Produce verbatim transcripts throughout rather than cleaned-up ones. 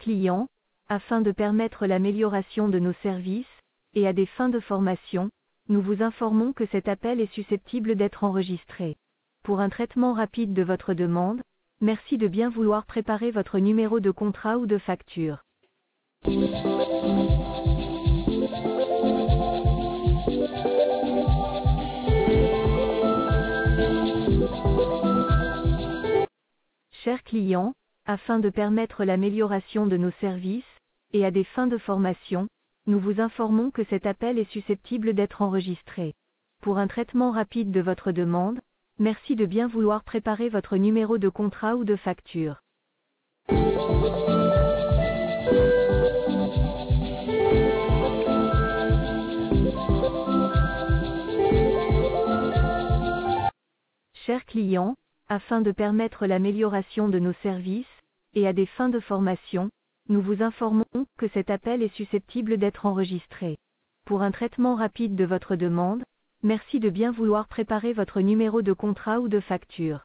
client, afin de permettre l'amélioration de nos services, et à des fins de formation, nous vous informons que cet appel est susceptible d'être enregistré. Pour un traitement rapide de votre demande, merci de bien vouloir préparer votre numéro de contrat ou de facture. Chers clients, afin de permettre l'amélioration de nos services, et à des fins de formation, nous vous informons que cet appel est susceptible d'être enregistré. Pour un traitement rapide de votre demande, merci de bien vouloir préparer votre numéro de contrat ou de facture. Chers clients, afin de permettre l'amélioration de nos services, et à des fins de formation, nous vous informons que cet appel est susceptible d'être enregistré. Pour un traitement rapide de votre demande, merci de bien vouloir préparer votre numéro de contrat ou de facture.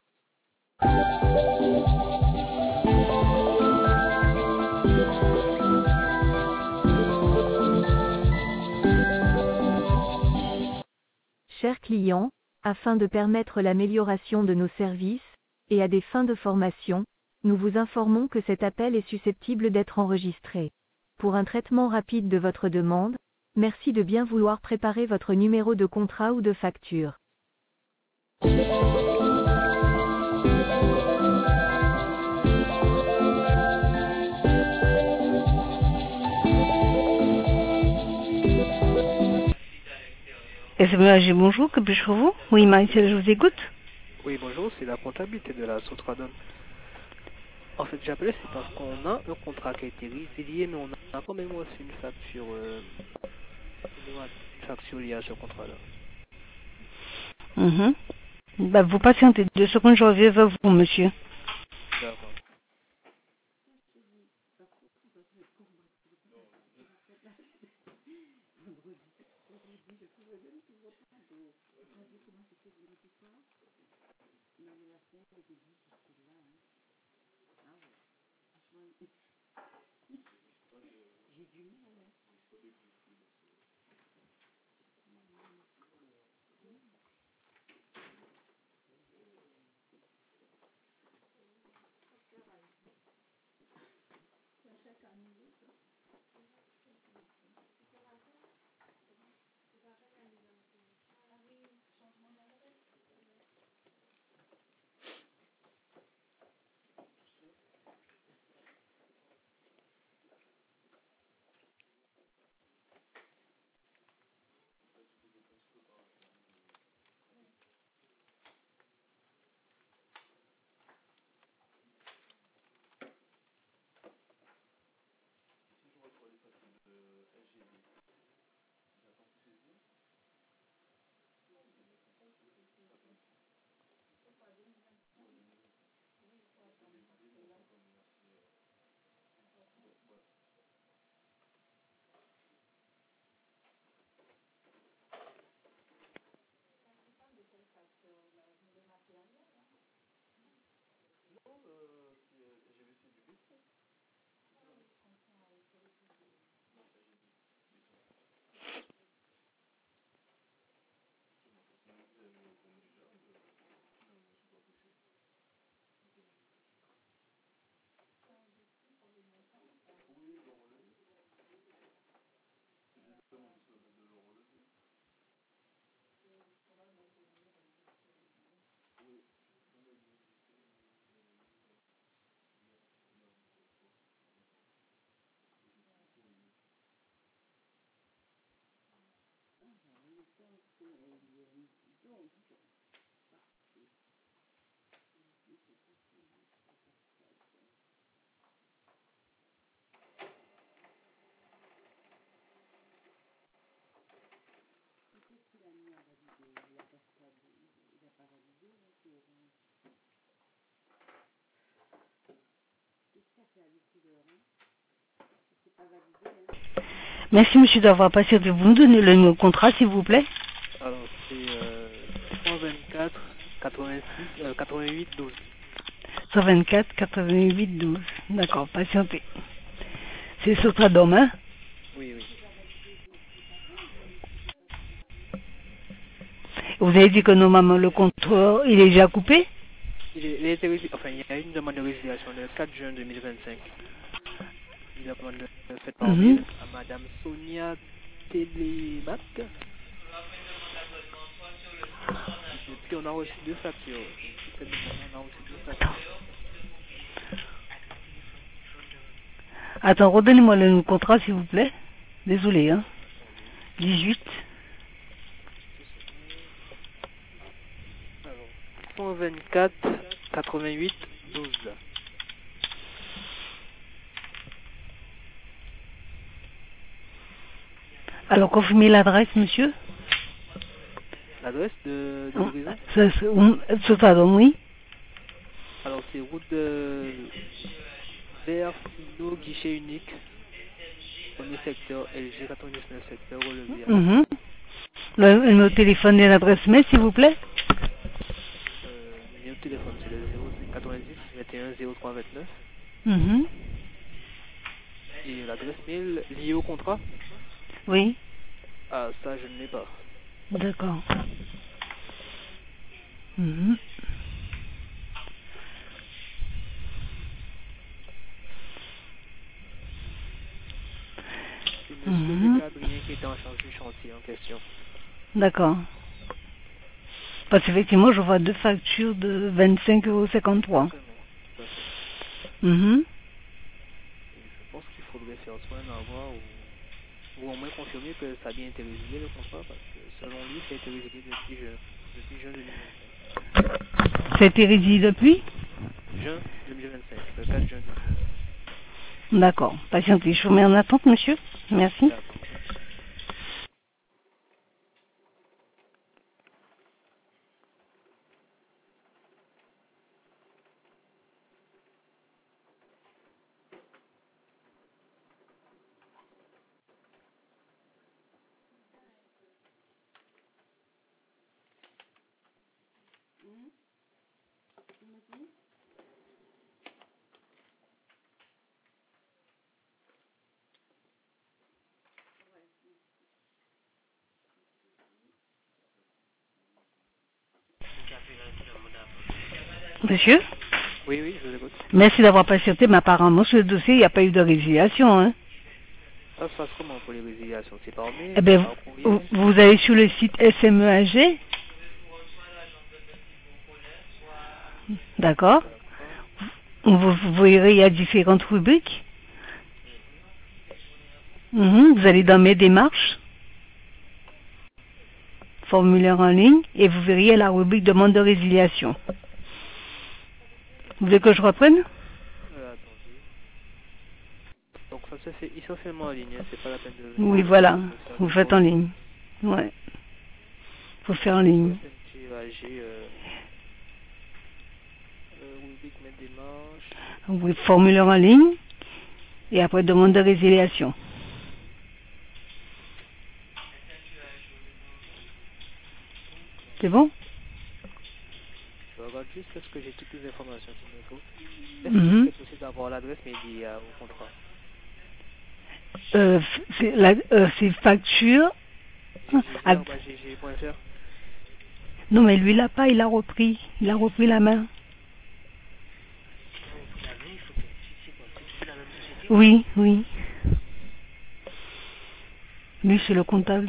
Chers clients, afin de permettre l'amélioration de nos services, et à des fins de formation, nous vous informons que cet appel est susceptible d'être enregistré. Pour un traitement rapide de votre demande, merci de bien vouloir préparer votre numéro de contrat ou de facture. S M A G, bonjour, que puis-je pour vous? Oui, Marie-Celle, je vous écoute. Oui, bonjour, c'est la comptabilité de la Sotradon. En fait, j'appelais, c'est parce qu'on a un contrat qui a été résilié, mais on a quand même reçu une facture, euh, une facture liée à ce contrat-là. Mm-hmm. Bah, vous patientez deux secondes, je reviens vers vous, monsieur. D'accord. Merci, monsieur, d'avoir patienté. Vous me donnez le numéro de contrat, s'il vous plaît? Alors, c'est euh, cent vingt-quatre quatre-vingt-six euh, quatre-vingt-huit douze. cent vingt-quatre quatre-vingt-huit douze. D'accord, patientez. C'est Sotradom, hein? Oui, oui. Vous avez dit que normalement le contrat, il est déjà coupé? Il, est, il, a été rési- enfin, il y a une demande de résiliation le quatre juin deux mille vingt-cinq. Une demande de- faite par Mhm. mail à Madame Sonia Télémac. Depuis, on a reçu deux factures. Depuis cette demande, on a reçu deux factures. Attends, redonnez-moi le contrat, s'il vous plaît. Désolé, hein. dix-huit. Alors, cent vingt-quatre quatre-vingt-huit douze. Alors, confirmez l'adresse, monsieur. L'adresse de, de livraison? Ça, c'est- hum, Sotradom, oui. Alors, c'est route de Versino, guichet unique. Premier secteur L G quatre-vingt-dix-neuf, secteur relevé. Mhm. Le le numéro de téléphone et l'adresse mail, s'il vous plaît. Euh, le numéro de téléphone, c'est le zéro cinq quatre-vingt-dix vingt et un zéro trois vingt-neuf. Mhm. Et l'adresse mail liée au contrat? Oui. Ah, ça, je ne l'ai pas. D'accord. Mhm. C'est monsieur Mhm. Lucas Adrien qui était en charge du chantier en question. D'accord. Parce qu'effectivement, je vois deux factures de vingt-cinq euros cinquante-trois. Exactement. Tout à fait. Mhm. Et je pense qu'il faudrait faire soin d'en voir ou, ou au moins confirmer que ça a bien été résilié le contrat parce que selon lui, ça a été résilié depuis juin, depuis juin deux mille vingt-cinq. Ça a été résilié depuis? Juin deux mille vingt-cinq, le quatre juin deux mille vingt-cinq. D'accord. Patientez, je vous mets en attente, monsieur. Merci. D'accord. Monsieur? Oui, oui, je vous écoute. Merci d'avoir patienté, mais apparemment, sur le dossier, il n'y a pas eu de résiliation, hein. Ça se passe comment pour les résiliations? C'est par mail, Eh bien, par courrier? vous, vous allez sur le site S M E A G. D'accord. D'accord. Vous, vous verrez, il y a différentes rubriques. Mhm. Vous allez dans mes démarches, formulaire en ligne, et vous verriez la rubrique demande de résiliation. Vous voulez que je reprenne? Euh, attendez. Donc ça se fait essentiellement en ligne, hein, c'est pas la peine de venir. Oui, voilà. de faire Vous des faites en courriers. ligne. Ouais. Faut faire en ligne. S M G A G, euh, euh, rubrique mes démarches. Oui, formulaire en ligne, et après demande de résiliation. C'est bon? Je regarde juste est-ce que j'ai toutes les informations qu'il me faut. Est-ce Mhm. qu'il serait possible d'avoir l'adresse mais liée à- au contrat? Euh, c'est la- euh, c'est facture. Ah, g g point f r. non, mais lui, il l'a pas, il a repris. Il a repris la main. Oui, oui. Lui, c'est le comptable.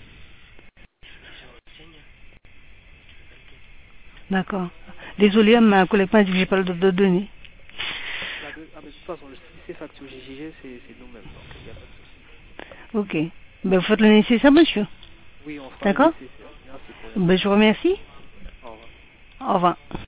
D'accord. Désolé, ma collègue m'a dit que j'ai pas le droit de donner. L'adresse- ah, mais de toute façon, si c'est facture G J G, c'est c'est nous-mêmes, donc il n'y a pas de souci. Ok. Ben, vous faites le nécessaire, monsieur. Oui, on fera le D'accord? nécessaire. Merci pour Ben, je vous remercie. l'information. Au revoir. Au revoir.